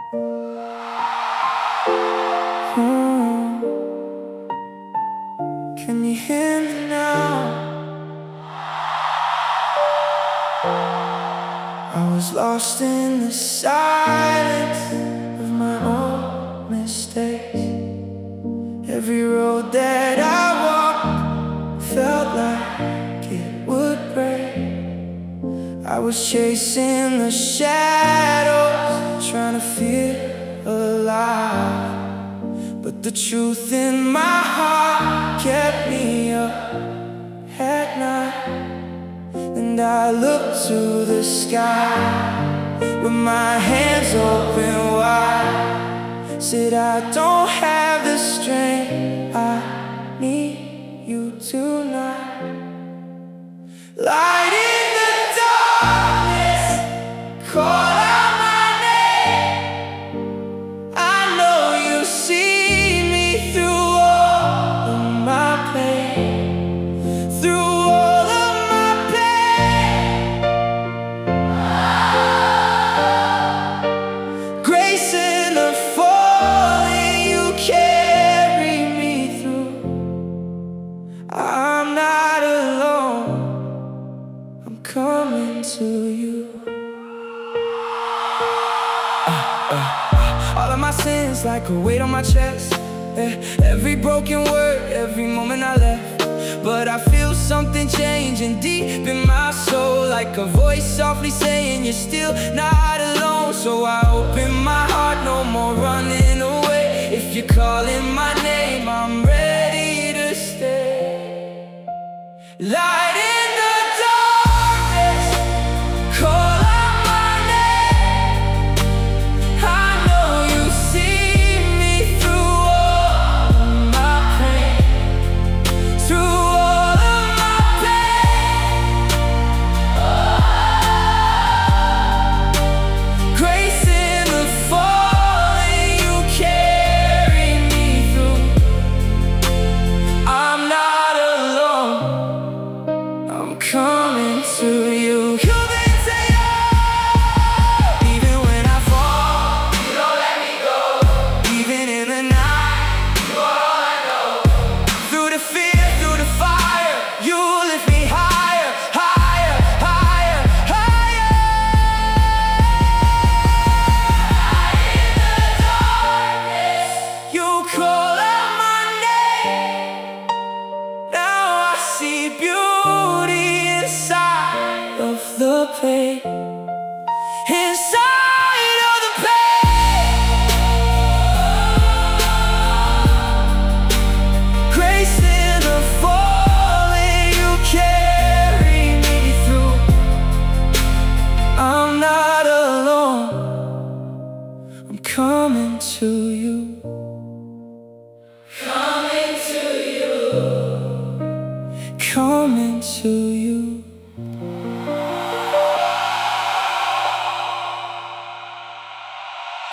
Hmm. Can you hear me now? I was lost in the silence of my own mistakes. Every road that I walked felt like it would break. I was chasing the shadows, trying to feel alive. But the truth in my heart kept me up at night. And I looked to the sky with my hands open wide. Said I don't have the strength, I need you tonight. Light in the darkness, call out my name. I know you see me through all of my pain, through all of my pain. Grace in the falling, you carry me through. I'm not alone, I'm coming to you. All of my sins like a weight on my chest, every broken word, every moment I left. But I feel something changing deep in my soul, like a voice softly saying you're still not alone. So I open my heart, no more running away. If you're calling my name, I'm ready to stay. Light in the darkness, call out my name. I know you see me through all of my pain, through all of my pain. Grace in the falling, you carry me through. I'm not alone, I'm coming to you. Coming to you. Even when I fall, you don't let me go. Even in the night, you are all I know. Through the fear, through the fire, you lift me higher, higher, higher, higher. In the darkness, you call out my name. Now I see beauty inside of the pain, inside of the pain. Grace in the falling, you carry me through. I'm not alone, I'm coming to you. Coming to you. Coming to you.